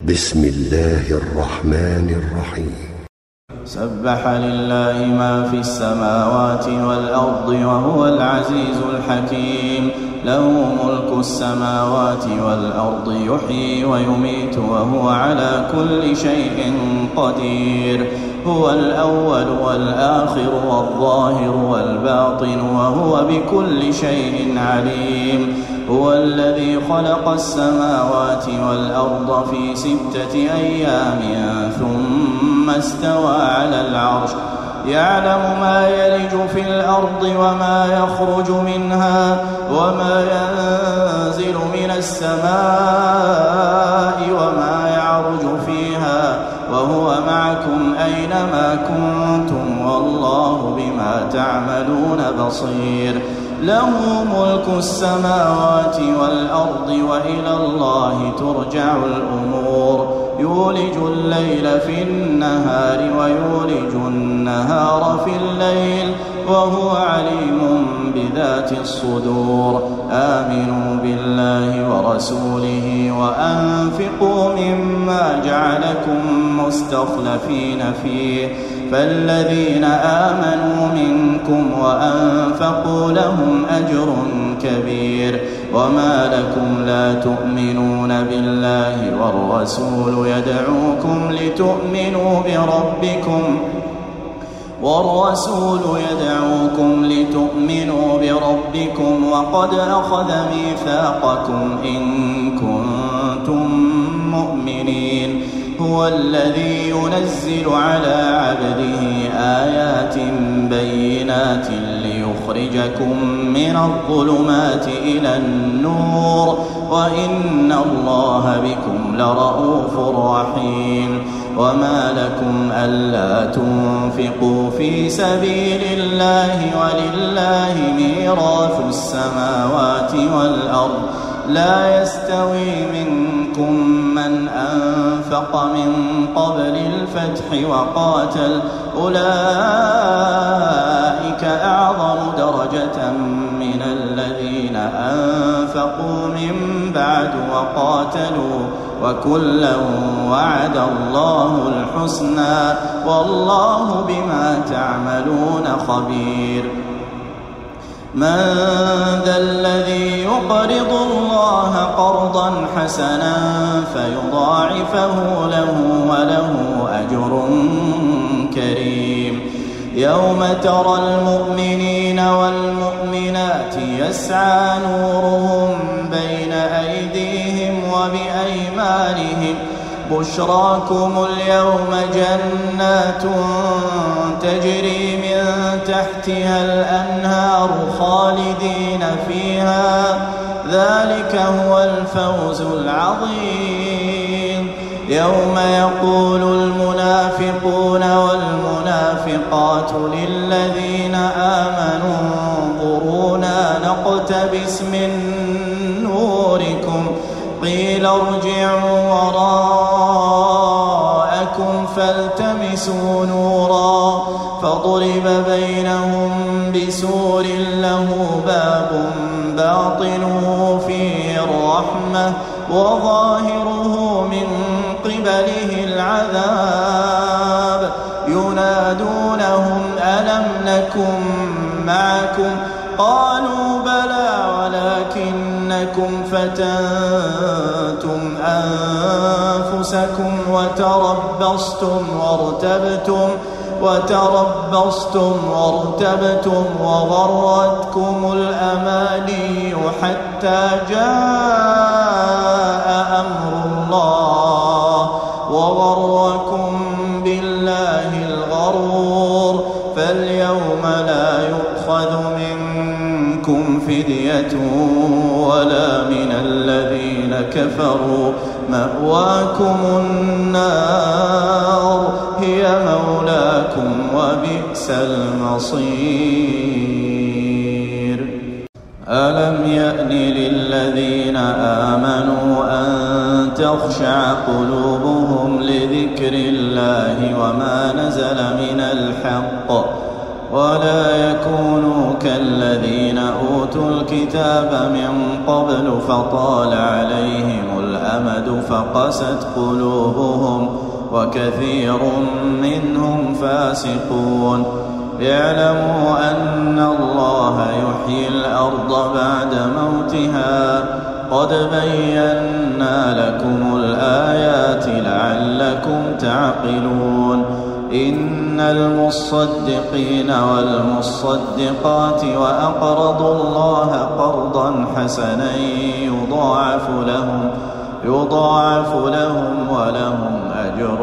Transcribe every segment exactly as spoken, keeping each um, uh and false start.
بسم الله الرحمن الرحيم. سبح لله ما في السماوات والأرض وهو العزيز الحكيم. له ملك السماوات والأرض يحيي ويميت وهو على كل شيء قدير. هو الأول والآخر والظاهر والباطن وهو بكل شيء عليم. هو الذي خلق السماوات والأرض في ستة أيام ثم استوى على العرش يعلم ما يلج في الأرض وما يخرج منها وما ينزل من السماء وما يعرج فيها وهو معكم أينما كنتم والله بما تعملون بصير. له ملك السماوات والأرض وإلى الله ترجع الأمور. يولج الليل في النهار ويولج النهار في الليل وهو عليم بذات الصدور. آمنوا بالله ورسوله وأنفقوا مما جعلكم مستخلفين فيه فالذين آمنوا منكم وأنفقوا لهم أجر كبير. وما لكم لا تؤمنون بالله والرسول يدعوكم لتؤمنوا بربكم والرسول يدعوكم لتؤمنوا بربكم وقد أخذ ميثاقكم إن كنتم مؤمنين. هو الذي ينزل على عبده آيات بينات ليخرجكم من الظلمات إلى النور وإن الله بكم لرؤوف رحيم. وما لكم ألا تنفقوا في سبيل الله ولله ميراث السماوات والأرض لا يستوي منكم من أنفق من قبل الفتح وقاتل أولئك أعظم درجة من الذين أنفقوا من بعد وقاتلوا وكلا وعد الله الحسنى والله بما تعملون خبير. من ذا الذي يقرض الله قرضا حسنا فيضاعفه له وله أجر كريم. يوم ترى المؤمنين والمؤمنات يسعى نورهم بين أيديهم وبأيمانهم بشراكم اليوم جنات تجري من تحتها الأنهار خالدين فيها ذلك هو الفوز العظيم. يوم يقول المنافقون والمنافقات للذين آمنوا انظرونا نقتبس من نوركم قيل ارجعوا وراءكم فالتمسوا نورا فضرب بينهم بسور له باب باطنه فيه الرحمة وظاهره من قبله العذاب. ينادونهم ألم نكن معكم قالوا بلى ولكنكم فتنتم أنفسكم وتربصتم وارتبتم وتربصتم وارتبتم وغرتكم الأماني حتى جاء أمر الله وغركم بالله الغرور. فاليوم لا يؤخذ منكم فدية ولا من الذين كفروا مأواكم النار هي مولاكم وبئس المصير. ألم يأن للذين آمنوا أن تخشع قلوبهم لذكر الله وما نزل من الحق ولا يكونوا كالذين أوتوا الكتاب من قبل فطال عليهم الأمد فقست قلوبهم وكثير منهم فاسقون. اعلموا أن الله يحيي الأرض بعد موتها قد بينا لكم الآيات لعلكم تعقلون. إن المصدقين والمصدقات وأقرضوا الله قرضا حسنا يضاعف لهم يضاعف لهم ولهم أجر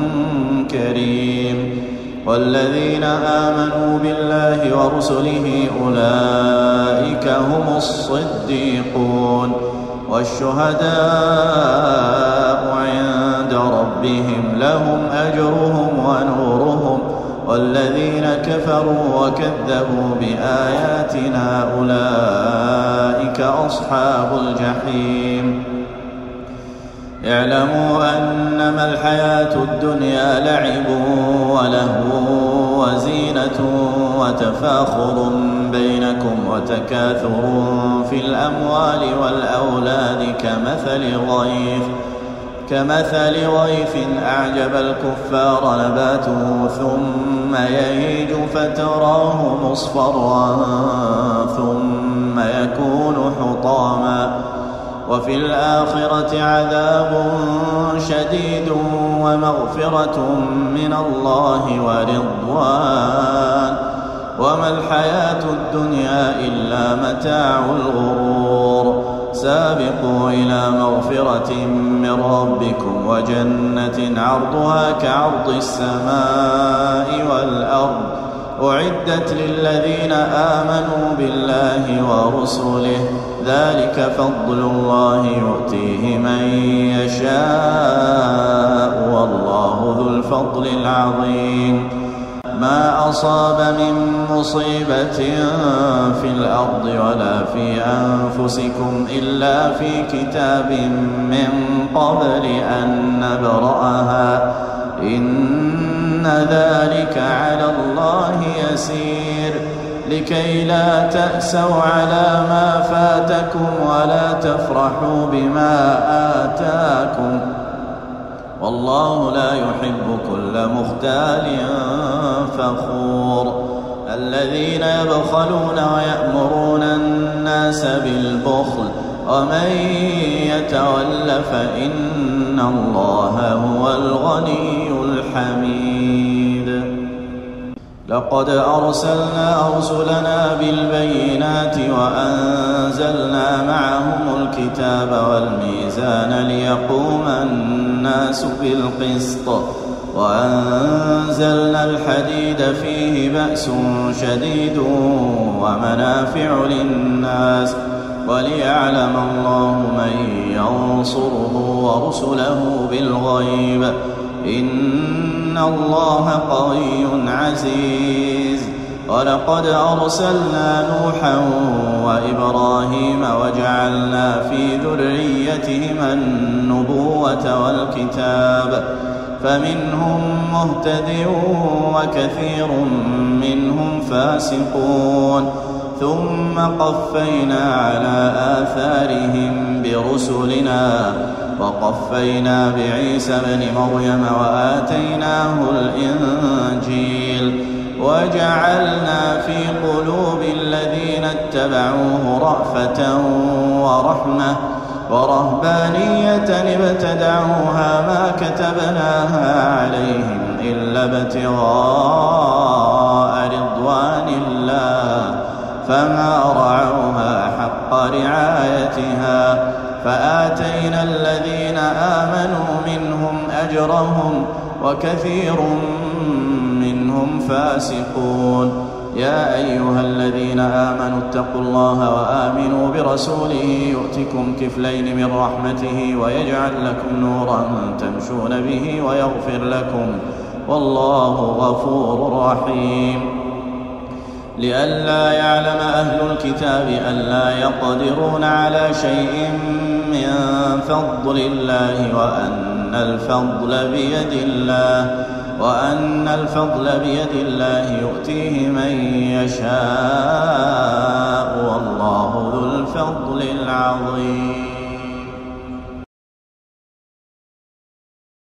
كريم. والذين آمنوا بالله ورسله أولئك هم الصديقون والشهداء عند ربهم لهم أجرهم ونورهم. والذين كفروا وكذبوا بآياتنا أولئك أصحاب الجحيم. اعلموا أنما الحياة الدنيا لعب ولهو وزينة وتفاخر بينكم وتكاثر في الأموال والأولاد كمثل غيث كمثل غيث أعجب الكفار نباته ثم يهيج فتراه مصفرا ثم يكون حطاما وفي الآخرة عذاب شديد ومغفرة من الله ورضوان وما الحياة الدنيا إلا متاع الغرور. سابقوا إلى مغفرة من ربكم وجنة عرضها كعرض السماء والأرض أعدت للذين آمنوا بالله ورسله ذلك فضل الله يؤتيه من يشاء والله ذو الفضل العظيم. ما أصاب من مصيبة في الأرض ولا في أنفسكم إلا في كتاب من قبل أن نبرأها إن ذلك على الله يسير. لكي لا تأسوا على ما فاتكم ولا تفرحوا بما آتاكم والله لا يحب كل مختال فخور. الذين يبخلون ويأمرون الناس بالبخل ومن يتول فإن الله هو الغني الحميد. لقد أرسلنا رسلنا بالبينات وأنزلنا معهم الكتاب والميزان ليقوم الناس بالقسط وأنزلنا الحديد فيه بأس شديد ومنافع للناس وليعلم الله من ينصره ورسله بالغيب إن الله قوي عزيز. ولقد أرسلنا نوحا وإبراهيم وجعلنا في ذريتهما النبوة والكتاب فمنهم مهتد وكثير منهم فاسقون. ثم قفينا على آثارهم برسلنا وقفينا بعيسى ابن مريم وآتيناه الإنجيل وجعلنا في قلوب الذين اتبعوه رأفة ورحمة ورهبانية ابتدعوها ما كتبناها عليهم إلا ابتغاء رضوان الله فما رعوها حق رعايتها فآتينا الذين آمنوا منهم أجرهم وكثير منهم فاسقون. يا أيها الذين آمنوا اتقوا الله وآمنوا برسوله يؤتكم كفلين من رحمته ويجعل لكم نورا تمشون به ويغفر لكم والله غفور رحيم. لئلا يعلم أهل الكتاب ألا يقدرون على شيء من فضل الله وأن الفضل بيد الله وأن الفضل بيد الله يؤتيه من يشاء والله ذو الفضل العظيم.